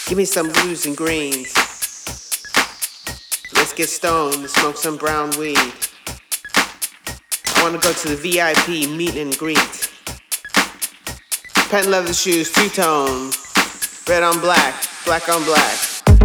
Give me some blues and greens. Let's get stoned and smoke some brown weed. I wanna go to the VIP meet and greet. Patent leather shoes, two-tone, red on black, black on black.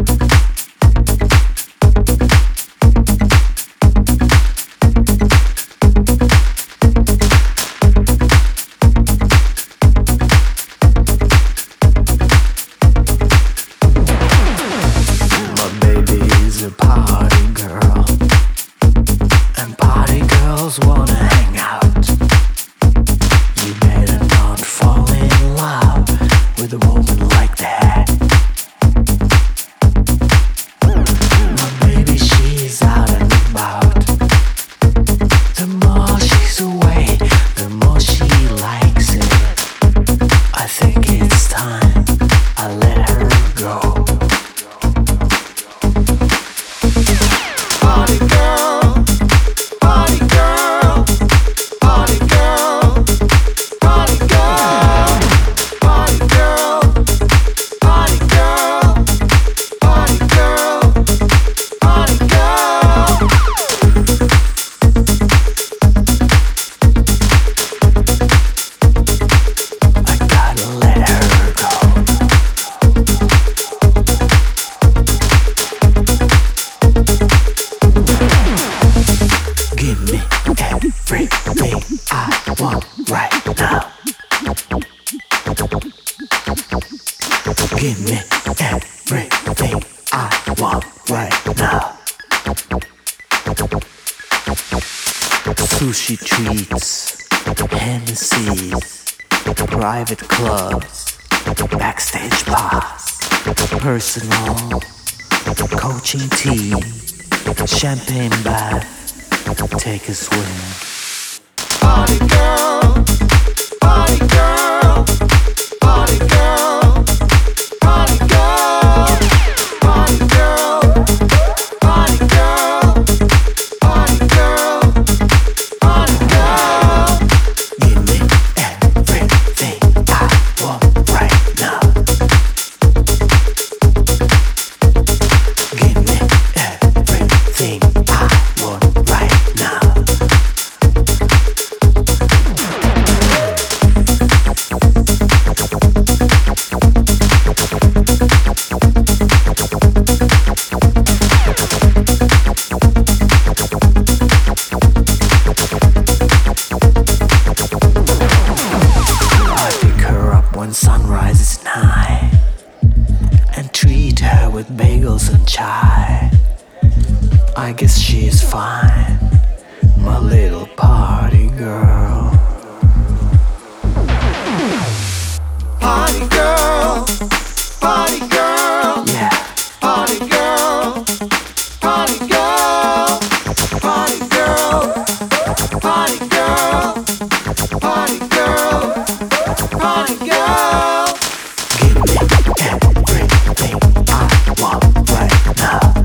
Wanna hang out. You better not fall in love with a woman like that. My baby, she's out and about. The more she's away, the more she likes it. I think it's time I let her go. Party girl. Give me everything I want right now. Sushi treats, Hennessy's, private clubs, backstage bars, personal coaching team, champagne bath, take a swim. Party girl, party girl, party girl. Party girl, party girl, party girl, party girl, party girl. Give me everything I want right now. Give me everything I want right now. Sunrise is nigh, and treat her with bagels and chai. I guess she's fine, my little party girl. Party girl, party girl, yeah. Party girl, party girl, party girl, party girl, party girl, party girl. Give me everything I want right now.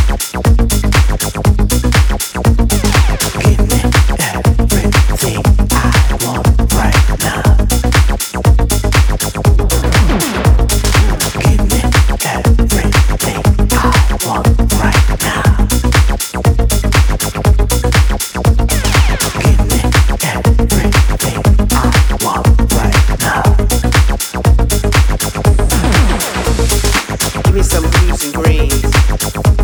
Give me everything I want right now. Give me everything I want right now. Give me everything I want right now. Give me some blues and greens.